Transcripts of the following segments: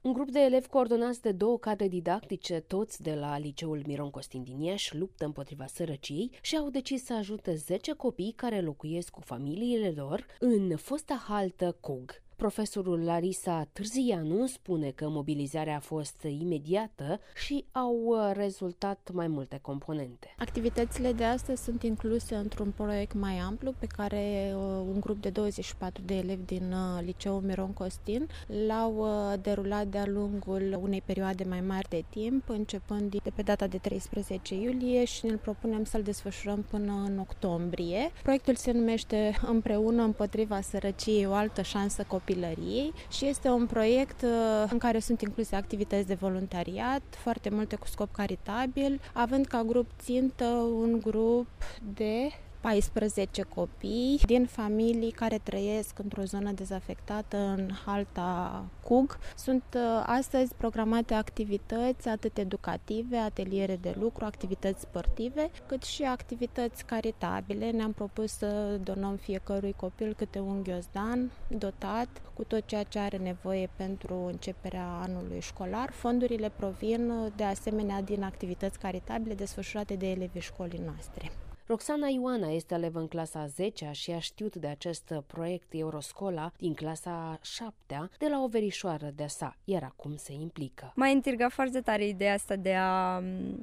Un grup de elevi coordonați de 2 cadre didactice, toți de la Liceul Miron Costin din Iași, luptă împotriva sărăciei și au decis să ajute 10 copii care locuiesc cu familiile lor în fosta haltă Cug. Profesorul Larisa Târzianu spune că mobilizarea a fost imediată și au rezultat mai multe componente. Activitățile de astăzi sunt incluse într-un proiect mai amplu pe care un grup de 24 de elevi din Liceul Miron Costin l-au derulat de-a lungul unei perioade mai mari de timp, începând de pe data de 13 iulie și ne propunem să-l desfășurăm până în octombrie. Proiectul se numește Împreună împotriva sărăciei, o altă șansă copilăriei și este un proiect în care sunt incluse activități de voluntariat, foarte multe cu scop caritabil, având ca grup țintă un grup de 14 copii din familii care trăiesc într-o zonă dezafectată în halta Cug. Sunt astăzi programate activități atât educative, ateliere de lucru, activități sportive, cât și activități caritabile. Ne-am propus să donăm fiecărui copil câte un ghiozdan dotat cu tot ceea ce are nevoie pentru începerea anului școlar. Fondurile provin de asemenea din activități caritabile desfășurate de elevii școlii noastre. Roxana Ioana este elevă în clasa a 10-a și a știut de acest proiect Euroscola din clasa a 7-a de la o verișoară de-a sa, iar acum se implică. M-a intrigat foarte tare ideea asta de a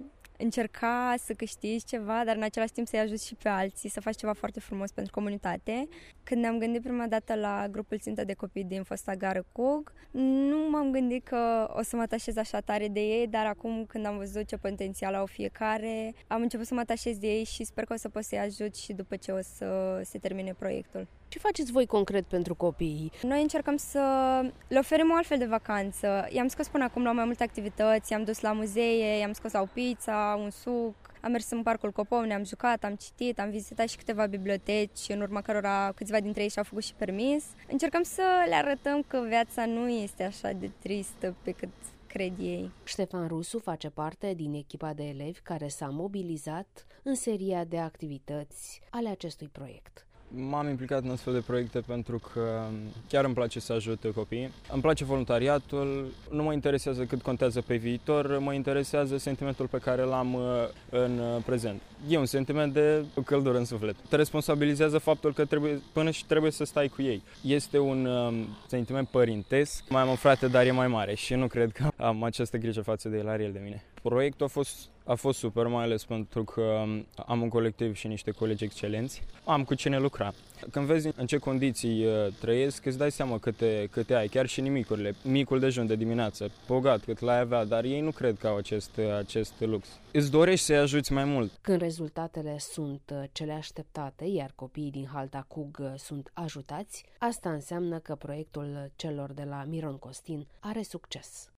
încerca să câștigi ceva, dar în același timp să-i ajuți și pe alții, să faci ceva foarte frumos pentru comunitate. Când ne-am gândit prima dată la grupul țintă de copii din fosta gară Cug, nu m-am gândit că o să mă atașez așa tare de ei, dar acum când am văzut ce potențial au fiecare, am început să mă atașez de ei și sper că o să pot să-i ajut și după ce o să se termine proiectul. Ce faceți voi concret pentru copii? Noi încercăm să le oferim o altfel de vacanță. I-am scos până acum la mai multe activități, i-am dus la muzee, i-am scos la o pizza, un suc, am mers în Parcul Copov, ne-am jucat, am citit, am vizitat și câteva biblioteci, în urma cărora câțiva dintre ei și-au făcut și permis. Încercăm să le arătăm că viața nu este așa de tristă pe cât cred ei. Ștefan Rusu face parte din echipa de elevi care s-a mobilizat în seria de activități ale acestui proiect. M-am implicat în astfel de proiecte pentru că chiar îmi place să ajut copiii. Îmi place voluntariatul, nu mă interesează cât contează pe viitor, mă interesează sentimentul pe care l-am în prezent. E un sentiment de căldură în suflet. Te responsabilizează faptul că trebuie să stai cu ei. Este un sentiment părintesc. Mai am un frate, dar e mai mare și nu cred că am această grijă față de el, are el de mine. Proiectul a fost super, mai ales pentru că am un colectiv și niște colegi excelenți. Am cu cine lucra. Când vezi în ce condiții trăiesc, îți dai seama câte ai, chiar și nimicurile. Micul dejun de dimineață, bogat cât l-ai avea, dar ei nu cred că au acest lux. Îți dorești să-i ajuți mai mult. Când rezultatele sunt cele așteptate, iar copiii din halta Cug sunt ajutați, asta înseamnă că proiectul celor de la Miron Costin are succes.